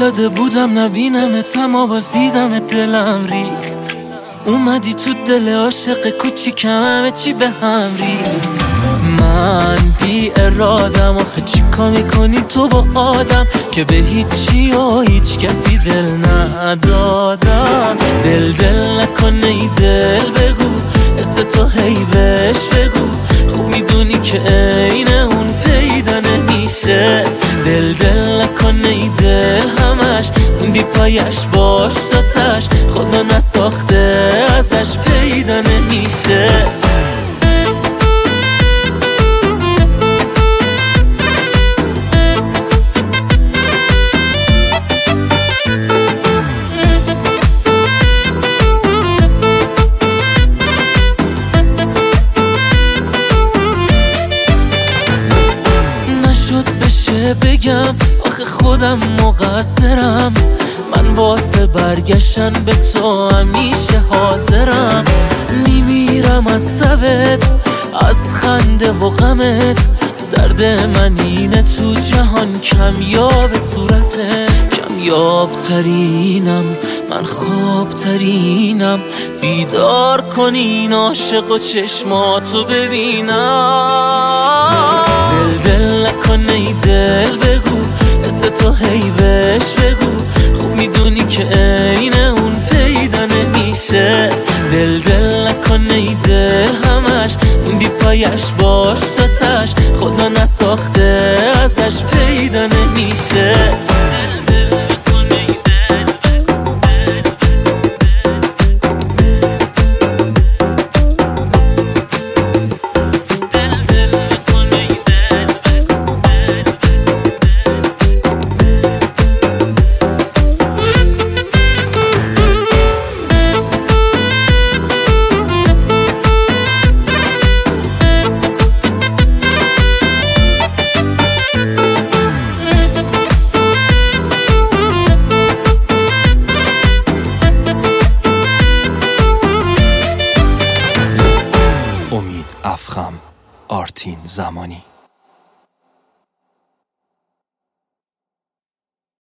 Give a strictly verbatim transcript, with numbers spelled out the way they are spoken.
افتاده بودم نبینمت، اما باز دیدمت دلم ریخت. اومدی تو دل عاشق کوچیکم، همه چی به هم ریخت. من بی ارادم، آخه چیکار میکنی تو با آدم که به هیچی و هیچ کسی دل ندادم. دل دل نکن ای دل بگو، حس تو هی بهش بگو، خوب میدونی که عین اون پیدا نمیشه. دل دل نکن ای دل همش موندی پایش باش تاتش، خدا نساخته ازش پیدا نمیشه. بگم آخه خودم مقصرم، من واسه برگشتن به تو همیشه حاضرم. میمیرم از سبت، از خنده و غمت، درد من اینه تو جهان کمیاب صورته. کمیاب ترینم من، خواب ترینم، بیدار کنین عاشق و چشماتو ببینم. دل دل نکن ای دل بگو، حس تو هی بهش بگو، خوب میدونی که عین اون پیدا نمیشه. دل دل نکن ای دل همش موندی پایش باش تاتش، خدا نساخته ازش پیدا نمیشه. امید افخم، آرتین زمانی.